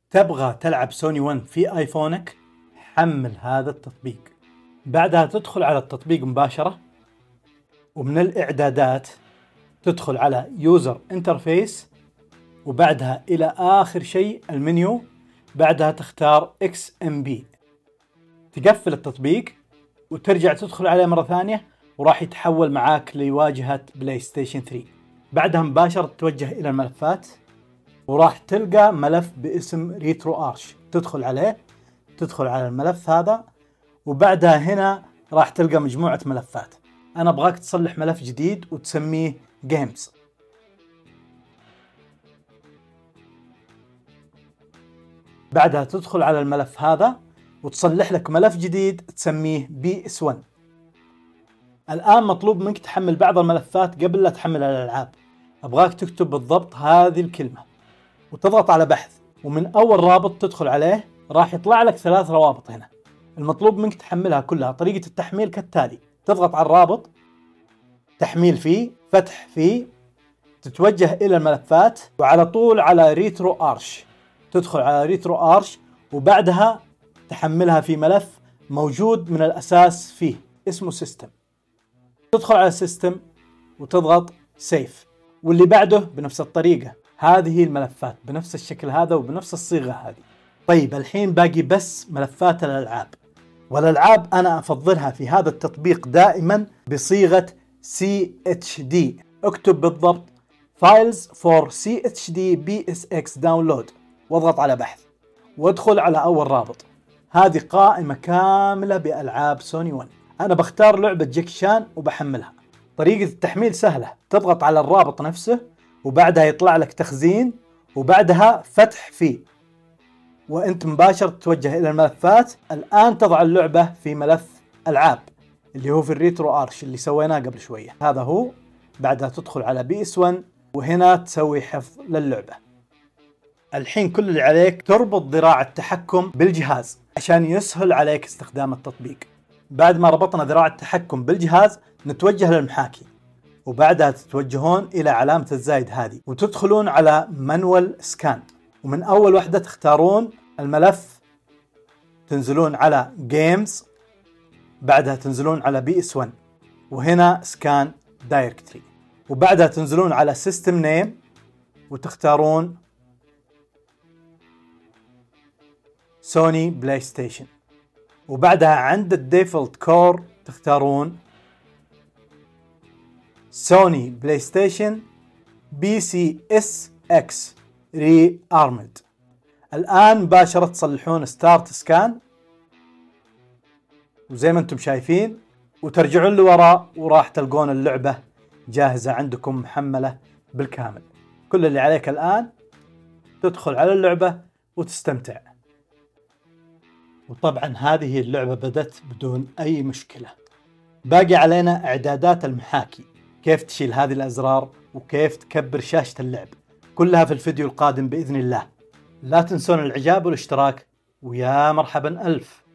تبغى تلعب سوني 1 في ايفونك؟ حمل هذا التطبيق. بعدها تدخل على التطبيق مباشرة، ومن الاعدادات تدخل على يوزر انترفيس، وبعدها الى اخر شيء المنيو، بعدها تختار XMB. تقفل التطبيق وترجع تدخل عليه مرة ثانية، وراح يتحول معاك لواجهة بلاي ستيشن 3. بعدها مباشرة تتوجه الى الملفات، وراح تلقى ملف باسم ريترو ارش، تدخل عليه، تدخل على الملف هذا، وبعدها هنا راح تلقى مجموعة ملفات. انا ابغاك تصلح ملف جديد وتسميه جيمز. بعدها تدخل على الملف هذا وتصلح لك ملف جديد تسميه BS1. الآن مطلوب منك تحمل بعض الملفات قبل لا تحمل الألعاب. أبغاك تكتب بالضبط هذه الكلمة وتضغط على بحث، ومن أول رابط تدخل عليه راح يطلع لك 3 روابط هنا. المطلوب منك تحملها كلها. طريقة التحميل كالتالي: تضغط على الرابط، تحميل فيه، فتح فيه، تتوجه إلى الملفات، وعلى طول على ريترو ارش. تدخل على ريترو ارش، وبعدها تحملها في ملف موجود من الأساس فيه اسمه سيستم. تدخل على سيستم وتضغط سيف، واللي بعده بنفس الطريقة. هذه الملفات بنفس الشكل هذا وبنفس الصيغة هذه. طيب الحين باقي بس ملفات الألعاب، والألعاب أنا أفضلها في هذا التطبيق دائما بصيغة CHD. اكتب بالضبط Files for CHD BSX Download، واضغط على بحث، وادخل على أول رابط. هذه قائمة كاملة بألعاب سوني 1. أنا بختار لعبة جاكي شان وبحملها. طريقة التحميل سهلة، تضغط على الرابط نفسه، وبعدها يطلع لك تخزين، وبعدها فتح فيه، وانت مباشرة تتوجه إلى الملفات. الآن تضع اللعبة في ملف ألعاب اللي هو في الريترو ارش اللي سويناه قبل شوية، هذا هو. بعدها تدخل على BS1، وهنا تسوي حفظ للعبة. الحين كل اللي عليك تربط ذراع التحكم بالجهاز عشان يسهل عليك استخدام التطبيق. بعد ما ربطنا ذراع التحكم بالجهاز نتوجه للمحاكي، وبعدها تتوجهون إلى علامة الزايد هذه، وتدخلون على مانوال سكان، ومن أول واحدة تختارون الملف، تنزلون على جيمز، بعدها تنزلون على BS1، وهنا سكان دايركتري، وبعدها تنزلون على سيستم نيم وتختارون سوني بلاي ستيشن، وبعدها عند الديفولت كور تختارون سوني بلاي ستيشن BCSX ري ارمد. الآن مباشرة تصلحون ستارت سكان، وزي ما انتم شايفين، وترجعون لوراء، وراح تلقون اللعبة جاهزة عندكم محملة بالكامل. كل اللي عليك الآن تدخل على اللعبة وتستمتع. وطبعا هذه اللعبة بدت بدون أي مشكلة. باقي علينا إعدادات المحاكي، كيف تشيل هذه الأزرار وكيف تكبر شاشة اللعب، كلها في الفيديو القادم بإذن الله. لا تنسون الإعجاب والاشتراك، ويا مرحبا ألف.